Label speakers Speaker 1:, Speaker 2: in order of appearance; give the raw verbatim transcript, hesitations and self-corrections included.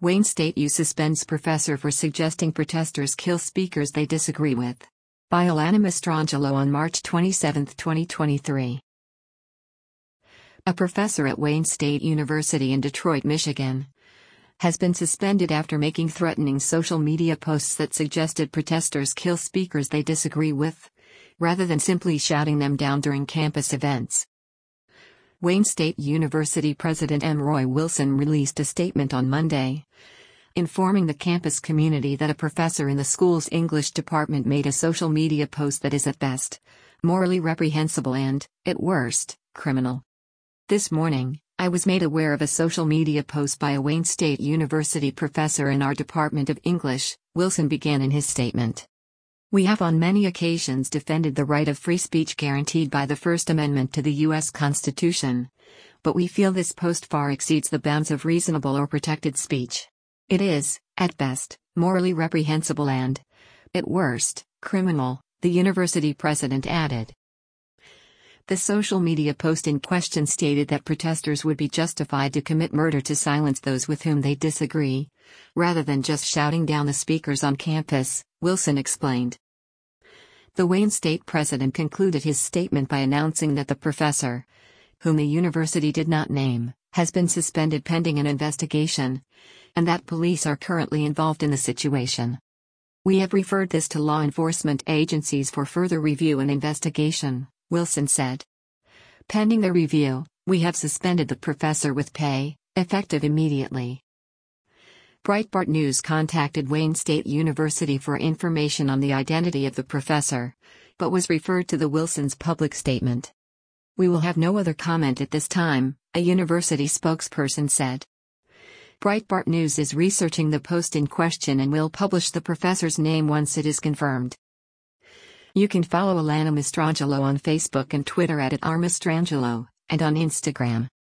Speaker 1: Wayne State U suspends professor for suggesting protesters kill speakers they disagree with. By Alana Mastrangelo on March twenty-seventh, twenty twenty-three. A professor at Wayne State University in Detroit, Michigan, has been suspended after making threatening social media posts that suggested protesters kill speakers they disagree with, rather than simply shouting them down during campus events. Wayne State University President M. Roy Wilson released a statement on Monday, informing the campus community that a professor in the school's English department made a social media post that is at best morally reprehensible and, at worst, criminal. This morning, I was made aware of a social media post by a Wayne State University professor in our Department of English, Wilson began in his statement. We have on many occasions defended the right of free speech guaranteed by the First Amendment to the U S Constitution, but we feel this post far exceeds the bounds of reasonable or protected speech. It is, at best, morally reprehensible and, at worst, criminal, the university president added. The social media post in question stated that protesters would be justified to commit murder to silence those with whom they disagree, rather than just shouting down the speakers on campus, Wilson explained. The Wayne State president concluded his statement by announcing that the professor, whom the university did not name, has been suspended pending an investigation, and that police are currently involved in the situation. We have referred this to law enforcement agencies for further review and investigation, Wilson said. Pending the review, we have suspended the professor with pay, effective immediately. Breitbart News contacted Wayne State University for information on the identity of the professor, but was referred to the Wilson's public statement. We will have no other comment at this time, a university spokesperson said. Breitbart News is researching the post in question and will publish the professor's name once it is confirmed. You can follow Alana Mastrangelo on Facebook and Twitter at, at r mastrangelo, and on Instagram.